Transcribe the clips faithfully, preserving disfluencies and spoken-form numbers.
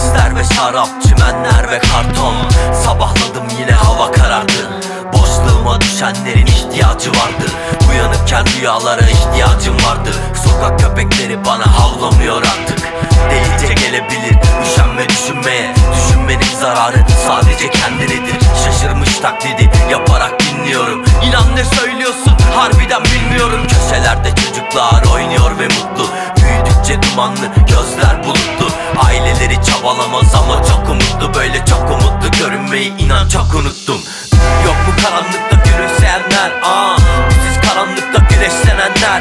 Gözler ve şarap, çimenler ve karton. Sabahladım yine hava karardı. Boşluğuma düşenlerin ihtiyacı vardı. Uyanıkken rüyalara ihtiyacım vardı. Sokak köpekleri bana havlamıyor artık. Delice gelebilir üşenme düşünmeye. Düşünmenin zararı sadece kendinedir. Şaşırmış taklidi yaparak dinliyorum. İnan ne söylüyorsun harbiden bilmiyorum. Köşelerde çocuklar oynuyor ve mutlu. Büyüdükçe dumanlı gözler bulutlu. Aileleri çabalamaz ama çok umutlu. Böyle çok umutlu görünmeyi inan çok unuttum. Yok mu karanlıkta gülümseyenler? Aa, siz karanlıkta güneşlenenler.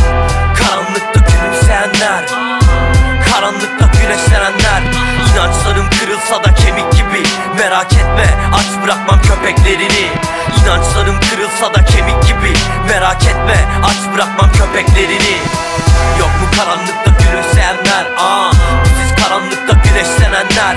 Karanlıkta gülümseyenler. Karanlıkta güneşlenenler. İnançlarım kırılsa da kemik gibi. Merak etme aç bırakmam köpeklerini. İnançlarım kırılsa da kemik gibi. Merak etme aç bırakmam köpeklerini. Yok mu karanlıkta gülümseyenler? Aa, siz karanlıkta güneşlenenler.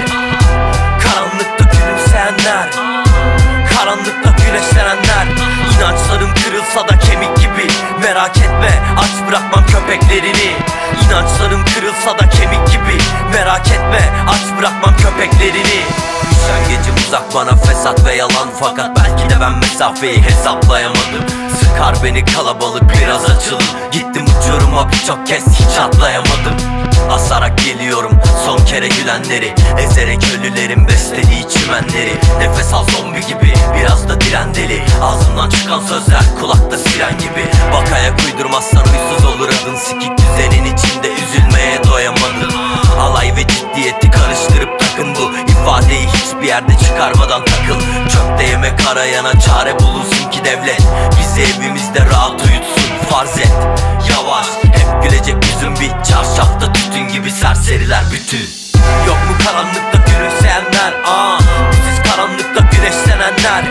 Karanlıkta gülümseyenler. Karanlıkta güneşlenenler. İnançlarım kırılsa da kemik gibi. Merak etme aç bırakmam köpeklerini. İnançlarım kırılsa da kemik gibi. Merak etme aç bırakmam köpeklerini. Üşengecim uzak bana fesat ve yalan. Fakat belki de ben mesafeyi hesaplayamadım. Sıkar beni kalabalık biraz açılın. Gittim uçuruma birçok kez hiç atlayamadım. Asarak geliyorum son kere gülenleri. Ezerek ölülerin beslediği çimenleri. Nefes al zombi gibi biraz da diren deli. Ağzımdan çıkan sözler kulakta siren gibi. Bak ayak uydurmazsan huysuz olur adın. Sikik düzenin içinde üzülmeye doyamadın. Alay ve ciddiyeti karıştırıp takın bu ifadeyi hiçbir yerde çıkarmadan takıl. Çöpte yemek arayana çare bulunsun ki devlet bizi evimizde rahat uyutsun. Farz et yavaş hep gülecek yüzüm bir çarşafta tütün gibi serseriler bütün. Yok mu karanlıkta gülümseyenler? Aa, siz karanlıkta güneşlenenler.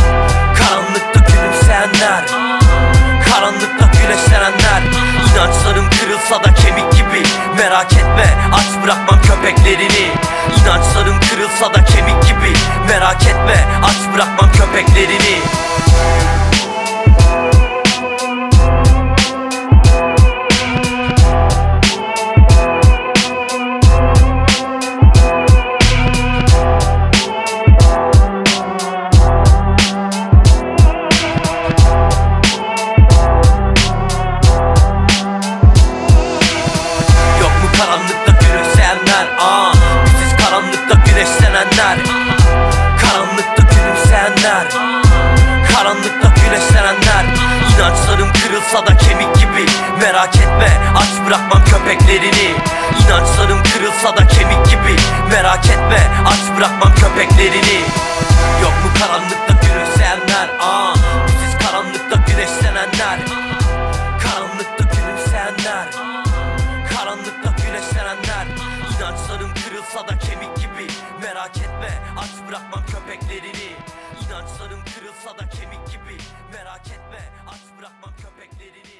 Karanlıkta gülümseyenler. Karanlıkta güneşlenenler. İnançlarım kırılsa da kemik gibi. Merak etme aç bırakmam köpeklerini. İnançlarım kırılsa da kemik gibi. Merak etme aç bırakmam köpeklerini. Karanlıkta gülümseyenler. Aa, siz karanlıkta güneşlenenler. Karanlıkta gülümseyenler. Karanlıkta güneşlenenler. İnançlarım kırılsa da kemik gibi. Merak etme aç bırakmam köpeklerini. İnançlarım kırılsa da kemik gibi. Merak etme aç bırakmam köpeklerini. Yok mu karanlıkta gülümseyenler? Aa, siz karanlıkta güneşlenenler. Karanlıkta gülümseyenler. Karanlıkta güneşlenenler. İnançlarım kırılsa da kemik gibi. Merak etme aç bırakmam köpeklerini. İnançlarım kırılsa da kemik gibi. Merak etme aç bırakmam köpeklerini.